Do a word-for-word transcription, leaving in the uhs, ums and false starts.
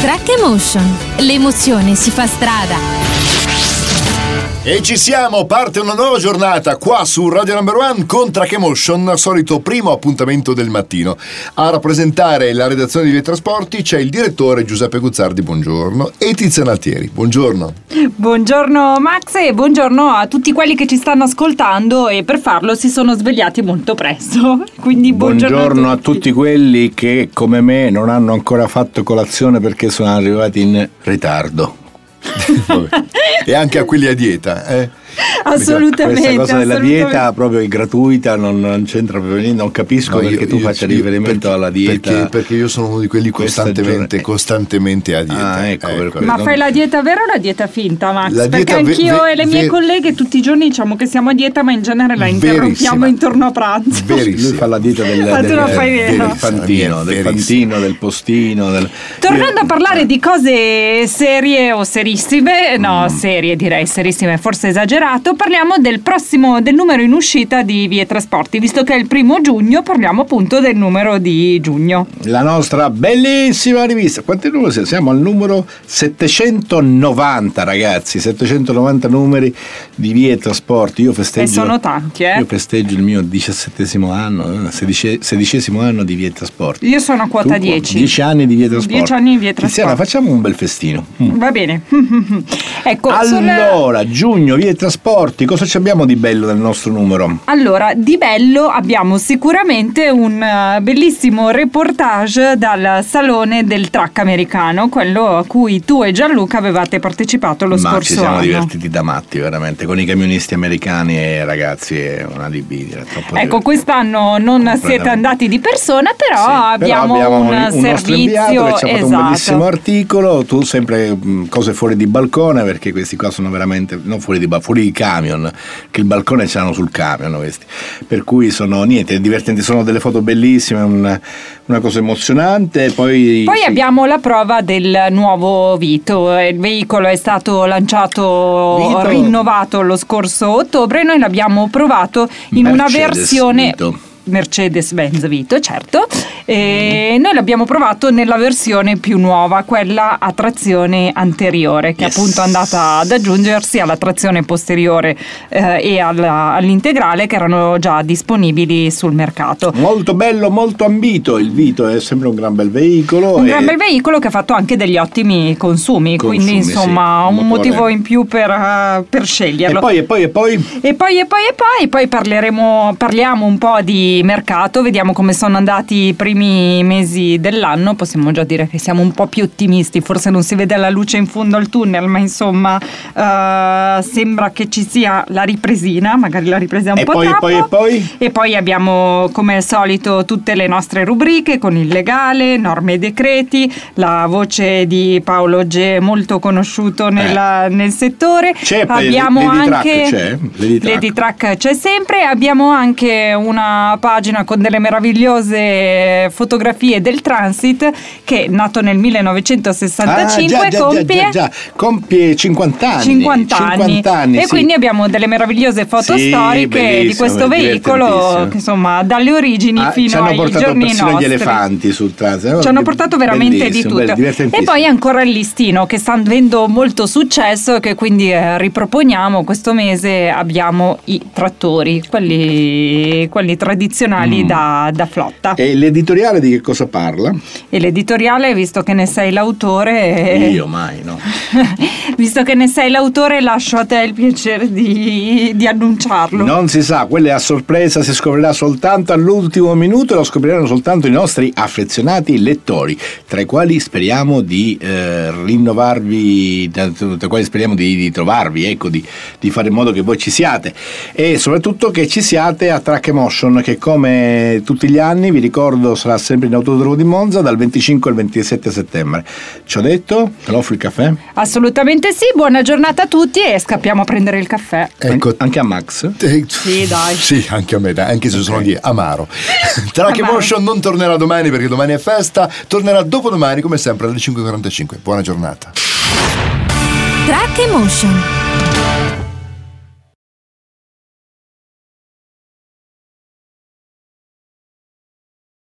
Track Emotion. L'emozione si fa strada. E ci siamo, parte una nuova giornata qua su Radio Number One con Track Emotion, solito primo appuntamento del mattino. A rappresentare la redazione di Via Trasporti c'è il direttore Giuseppe Guzzardi, buongiorno, e Tiziana Altieri, buongiorno. Buongiorno Max e buongiorno a tutti quelli che ci stanno ascoltando e per farlo si sono svegliati molto presto. Quindi buongiorno, buongiorno a, tutti. a tutti quelli che come me non hanno ancora fatto colazione perché sono arrivati in ritardo. E anche a quelli a dieta, eh? Assolutamente. Questa cosa della assolutamente. dieta proprio è gratuita, non, non c'entra proprio niente, non capisco No, perché io, tu io, faccia io, riferimento perché, alla dieta. Perché, perché io sono uno di quelli costantemente, costantemente a dieta. Ah, ecco, ecco. per Ma fai la dieta vera o la dieta finta, Max? La Perché dieta ve- anch'io ve- e le mie ve- colleghe tutti i giorni diciamo che siamo a dieta, ma in genere la interrompiamo Verissima. intorno a pranzo. Verissima. Lui fa la dieta del, Ma tu del, la fai del, vera. del fantino, del Verissima. fantino, del postino. Del... Tornando Io- a parlare di cose serie o serissime, no, serie direi, serissime forse esagerato, parliamo del prossimo, del numero in uscita di Via Trasporti, visto che è il primo giugno, parliamo appunto del numero di giugno. La nostra bellissima rivista. Quanti numeri siamo? Siamo al numero settecentonovanta, ragazzi, settecentonovanta numeri di Via Trasporti. Io festeggio, E sono tanti, eh? Io festeggio il mio diciassettesimo anno, sedici, sedicesimo anno di Via Trasporti. Io sono a quota Tu, dieci. dieci anni di Via Trasporti. dieci anni di Via Tiziana, Trasporti. facciamo un bel festino. Mm. Va bene. Ecco, Allora, sul... giugno, Via Trasporti, cosa ci abbiamo di bello nel nostro numero? Allora, di bello abbiamo sicuramente un uh, bellissimo reportage dal salone del truck americano, quello a cui tu e Gianluca avevate partecipato lo Ma scorso ci siamo anno. divertiti da matti, veramente, con i camionisti americani e ragazzi, è una libidine. Troppo Ecco, divertente. quest'anno non siete andati di persona, però Sì, abbiamo, però abbiamo un, un, un nostro inviato servizio che ci ha fatto esatto. un bellissimo articolo. Tu sempre mh, cose fuori di balcone, perché questi qua sono veramente non fuori di balcone, fuori di camion, che il balcone ce l'hanno sul camion questi, per cui sono niente, divertenti, sono delle foto bellissime, una, una cosa emozionante. Poi, Poi sì. abbiamo la prova del nuovo Vito. Il veicolo è stato lanciato, Vito. rinnovato lo scorso ottobre. Noi l'abbiamo provato in una Mercedes versione Vito. Mercedes-Benz Vito, certo. E noi l'abbiamo provato nella versione più nuova, quella a trazione anteriore, che Yes. appunto è andata ad aggiungersi alla trazione posteriore eh, e alla- all'integrale, che erano già disponibili sul mercato. Molto bello, molto ambito. Il Vito è sempre un gran bel veicolo. Un e- gran bel veicolo che ha fatto anche degli ottimi consumi, Consumi, quindi insomma sì, un motore. motivo in più per, uh, per sceglierlo. E poi, e poi, e poi. E poi e poi e poi, poi parleremo, parliamo un po' di mercato, vediamo come sono andati i primi mesi dell'anno. Possiamo già dire che siamo un po' più ottimisti, forse non si vede la luce in fondo al tunnel, ma insomma uh, sembra che ci sia la ripresina, magari la ripresa è un E po' poi, e troppo. poi, e poi? E poi abbiamo come al solito tutte le nostre rubriche con il legale, norme e decreti, la voce di Paolo G, molto conosciuto nella- nel settore. C'è, poi abbiamo Lady Truck anche c'è? Lady Truck. Lady Truck c'è sempre. Abbiamo anche una pagina con delle meravigliose fotografie del Transit, che nato nel millenovecentosessantacinque Ah, già, già, compie già, già, già. compie cinquanta anni. cinquanta anni, cinquanta anni, e sì. quindi abbiamo delle meravigliose foto Sì, storiche di bellissimo, questo veicolo divertentissimo. che insomma dalle origini Ah, ci fino hanno ai portato giorni persino nostri gli elefanti sul Transit. ci hanno portato veramente di Bellissimo, tutto. bello, E divertentissimo. poi ancora il listino, che sta avendo molto successo, che quindi eh, riproponiamo questo mese. Abbiamo i trattori, quelli, quelli tradizionali Mm. da, da flotta. E l'editoriale di che cosa parla? E l'editoriale, visto che ne sei l'autore, Io mai, no. visto che ne sei l'autore, lascio a te il piacere di, di annunciarlo. Non si sa, quella è a sorpresa, si scoprirà soltanto all'ultimo minuto e lo scopriranno soltanto i nostri affezionati lettori, tra i quali speriamo di eh, rinnovarvi, tra i quali speriamo di, di trovarvi, ecco, di, di fare in modo che voi ci siate e soprattutto che ci siate a Track Emotion, che come tutti gli anni, vi ricordo, sarà sempre in Autodromo di Monza dal venticinque al ventisette settembre. Ci ho detto? Te lo offro il caffè? Assolutamente sì, buona giornata a tutti e scappiamo a prendere il caffè. Ecco, An- anche a Max? Sì, dai. Sì, anche a me, dai, anche se sono di amaro. Track Amaro. Emotion non tornerà domani perché domani è festa, tornerà dopodomani come sempre alle cinque e quarantacinque. Buona giornata. Track Emotion.